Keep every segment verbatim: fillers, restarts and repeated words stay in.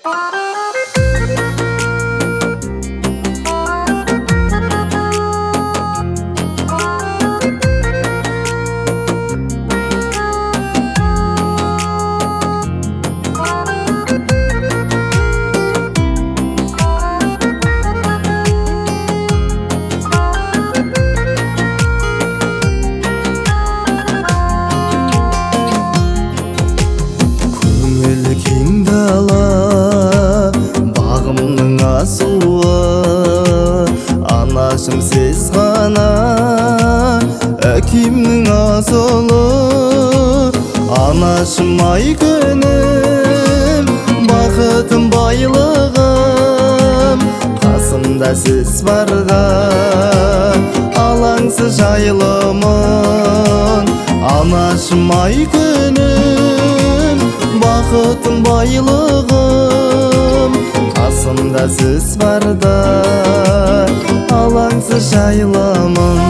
Anашым сіз ғана әкемнің асылы. Анашым ай күнім, бақытым байлығым, қасымда сіз барда алаңсыз жайлымын. Анашым ай күнім, бақытым байлығым, қасымда сіз барда алаңсыз жайлымын.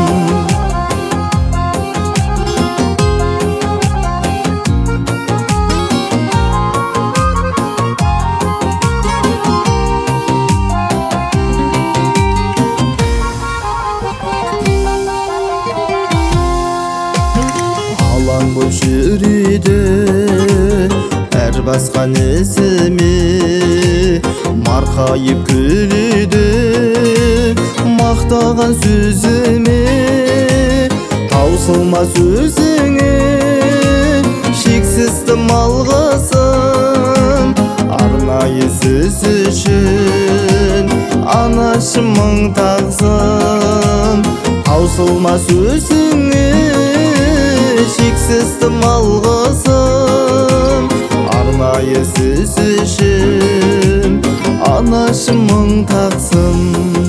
Алаң боп жүреді әр басқан ізіме, марқайып күледі мақтаған сөзіме. Таусылмас өзіңе шексіз тым алғысым, арнайы сіз үшін анашым мың тағзым. Таусылмас өзіңе шексіз тым алғысым, арнайы сіз үшін анашым мың тағзым.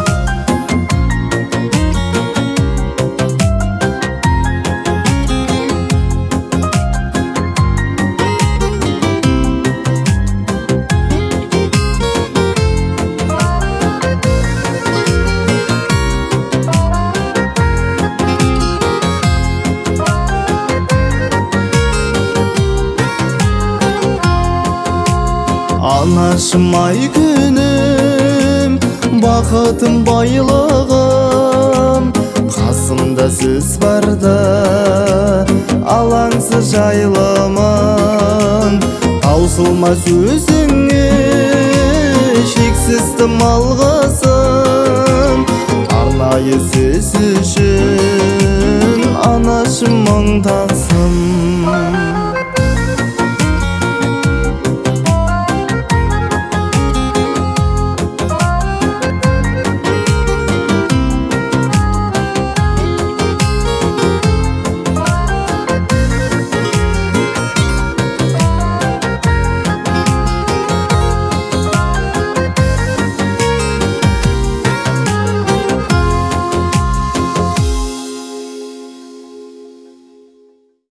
Анашым ай күнім, бақытым байлығым, қасымда сіз барда алаңсыз жайлымын. Таусылмас өзіңе шексіз тым алғысым, арнайы сіз үшін анашым мың тағзым.